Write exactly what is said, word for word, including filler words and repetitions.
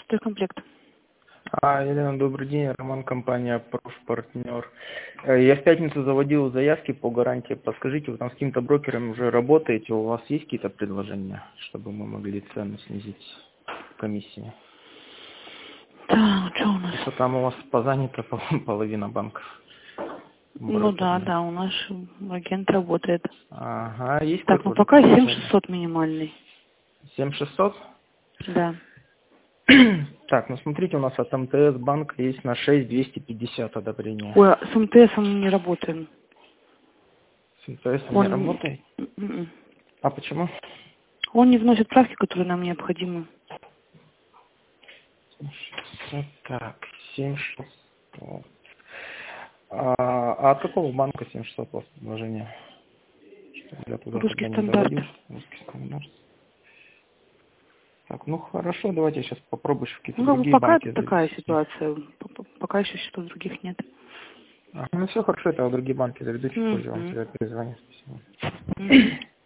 Стройкомплект. А, Елена, добрый день. Роман, компания «Профпартнер». Э, Я в пятницу заводил заявки по гарантии. Подскажите, вы там с каким-то брокером уже работаете? У вас есть какие-то предложения, чтобы мы могли цену снизить комиссии? Так, что у нас? Что там у вас позанято пол- половина банков? Ну да, Брокерных. да, у нас агент работает. Ага, есть Так, ну какое-то пока семь предложение? шестьсот минимальный. семь шестьсот? Да. Так, ну смотрите, у нас от МТС банка есть на шесть двести пятьдесят одобрение. Ой, а с МТСом мы не работаем. С МТС не Он, работает? м-м. А почему? Он не вносит правки, которые нам необходимы. шестьсот, так, семь шестьсот. А, а от какого банка семь шестьсот у вас предложение? Чтобы я туда Русский тогда не стандарт. заводил. Русский стандарт. Так, ну хорошо, давайте я сейчас попробую еще какие-то Ну, как бы другие пока банки это такая завести. ситуация. П- п- Пока еще счетов других нет. Ага, ну все хорошо, это другие банки заведу, чуть позже вам Мгм. тогда перезвоню. Спасибо. Мгм.